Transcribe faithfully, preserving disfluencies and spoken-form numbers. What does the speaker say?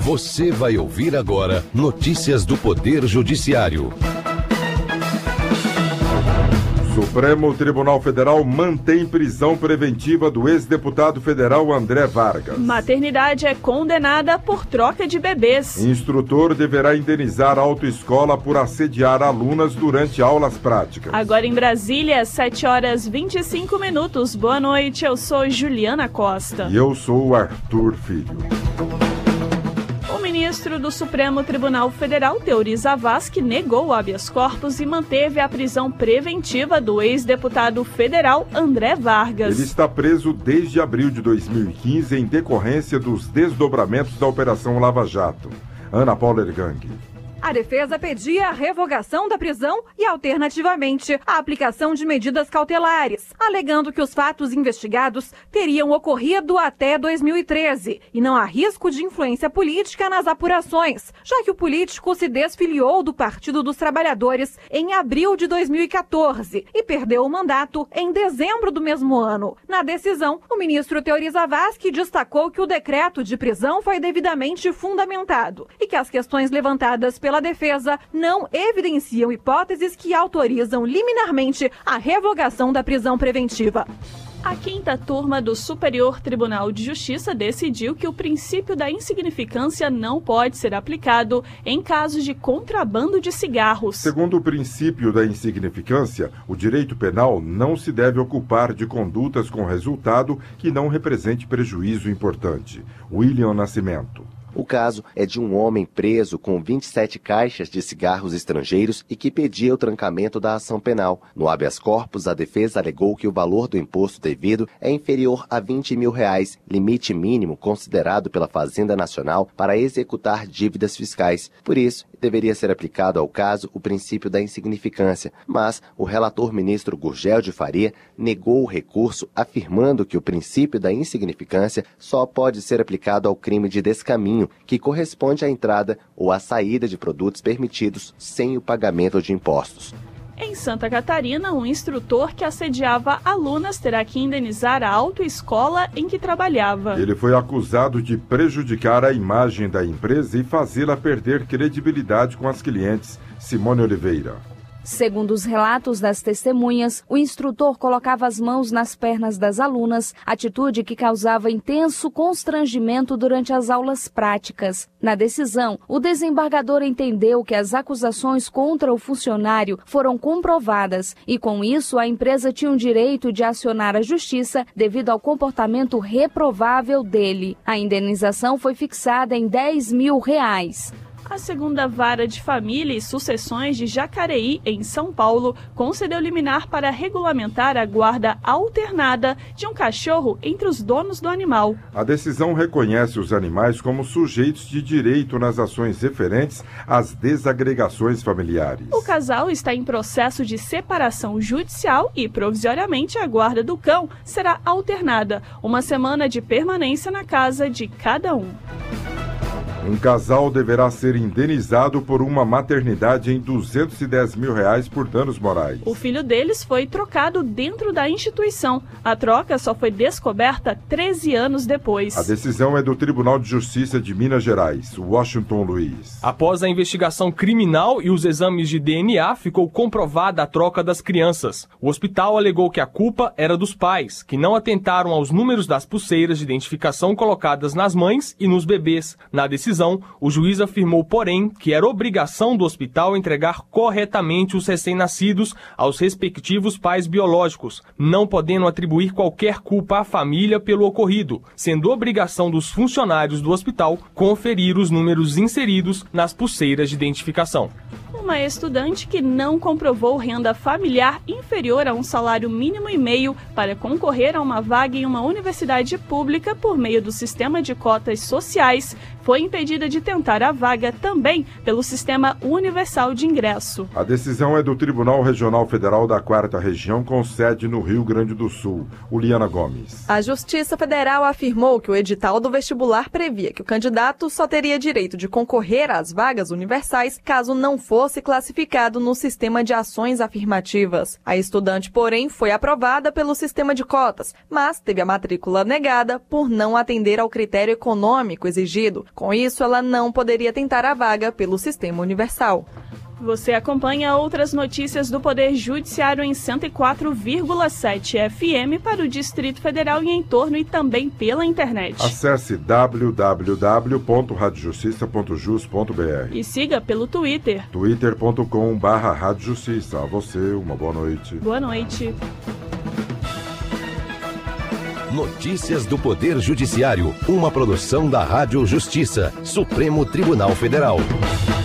Você vai ouvir agora notícias do Poder Judiciário. Supremo Tribunal Federal mantém prisão preventiva do ex-deputado federal André Vargas. Maternidade é condenada por troca de bebês. Instrutor deverá indenizar a autoescola por assediar alunas durante aulas práticas. Agora em Brasília, sete horas e vinte e cinco minutos. Boa noite, eu sou Juliana Costa. E eu sou o Arthur Filho. O ministro do Supremo Tribunal Federal, Teori Zavascki, negou o habeas corpus e manteve a prisão preventiva do ex-deputado federal André Vargas. Ele está preso desde abril de dois mil e quinze em decorrência dos desdobramentos da Operação Lava Jato. Ana Paula Ergang. A defesa pedia a revogação da prisão e, alternativamente, a aplicação de medidas cautelares, alegando que os fatos investigados teriam ocorrido até dois mil e treze e não há risco de influência política nas apurações, já que o político se desfiliou do Partido dos Trabalhadores em abril de dois mil e quatorze e perdeu o mandato em dezembro do mesmo ano. Na decisão, o ministro Teori Zavascki destacou que o decreto de prisão foi devidamente fundamentado e que as questões levantadas pela defesa não evidenciam hipóteses que autorizam liminarmente a revogação da prisão preventiva. A quinta turma do Superior Tribunal de Justiça decidiu que o princípio da insignificância não pode ser aplicado em casos de contrabando de cigarros. Segundo o princípio da insignificância, o direito penal não se deve ocupar de condutas com resultado que não represente prejuízo importante. William Nascimento. O caso é de um homem preso com vinte e sete caixas de cigarros estrangeiros e que pedia o trancamento da ação penal. No habeas corpus, a defesa alegou que o valor do imposto devido é inferior a vinte mil reais, limite mínimo considerado pela Fazenda Nacional para executar dívidas fiscais. Por isso, deveria ser aplicado ao caso o princípio da insignificância, mas o relator ministro Gurgel de Faria negou o recurso, afirmando que o princípio da insignificância só pode ser aplicado ao crime de descaminho, que corresponde à entrada ou à saída de produtos permitidos sem o pagamento de impostos. Em Santa Catarina, um instrutor que assediava alunas terá que indenizar a autoescola em que trabalhava. Ele foi acusado de prejudicar a imagem da empresa e fazê-la perder credibilidade com as clientes. Simone Oliveira. Segundo os relatos das testemunhas, o instrutor colocava as mãos nas pernas das alunas, atitude que causava intenso constrangimento durante as aulas práticas. Na decisão, o desembargador entendeu que as acusações contra o funcionário foram comprovadas e, com isso, a empresa tinha o direito de acionar a justiça devido ao comportamento reprovável dele. A indenização foi fixada em dez mil reais. A segunda vara de família e sucessões de Jacareí, em São Paulo, concedeu liminar para regulamentar a guarda alternada de um cachorro entre os donos do animal. A decisão reconhece os animais como sujeitos de direito nas ações referentes às desagregações familiares. O casal está em processo de separação judicial e, provisoriamente, a guarda do cão será alternada, uma semana de permanência na casa de cada um. Um casal deverá ser indenizado por uma maternidade em duzentos e dez mil reais por danos morais. O filho deles foi trocado dentro da instituição. A troca só foi descoberta treze anos depois. A decisão é do Tribunal de Justiça de Minas Gerais, Washington Luiz. Após a investigação criminal e os exames de D N A, ficou comprovada a troca das crianças. O hospital alegou que a culpa era dos pais, que não atentaram aos números das pulseiras de identificação colocadas nas mães e nos bebês. Na decisão, o juiz afirmou, porém, que era obrigação do hospital entregar corretamente os recém-nascidos aos respectivos pais biológicos, não podendo atribuir qualquer culpa à família pelo ocorrido, sendo obrigação dos funcionários do hospital conferir os números inseridos nas pulseiras de identificação. Uma estudante que não comprovou renda familiar inferior a um salário mínimo e meio para concorrer a uma vaga em uma universidade pública por meio do sistema de cotas sociais foi impedida de tentar a vaga também pelo Sistema Universal de Ingresso. A decisão é do Tribunal Regional Federal da Quarta Região, com sede no Rio Grande do Sul. Uliana Gomes. A Justiça Federal afirmou que o edital do vestibular previa que o candidato só teria direito de concorrer às vagas universais caso não fosse classificado no sistema de ações afirmativas. A estudante, porém, foi aprovada pelo sistema de cotas, mas teve a matrícula negada por não atender ao critério econômico exigido. Com isso, isso, ela não poderia tentar a vaga pelo Sistema Universal. Você acompanha outras notícias do Poder Judiciário em cento e quatro vírgula sete F M para o Distrito Federal e em torno e também pela internet. Acesse w w w ponto rádio justiça ponto jus ponto b r e siga pelo Twitter. twitter ponto com barra rádio justiça. A você, uma boa noite. Boa noite. Notícias do Poder Judiciário, uma produção da Rádio Justiça, Supremo Tribunal Federal.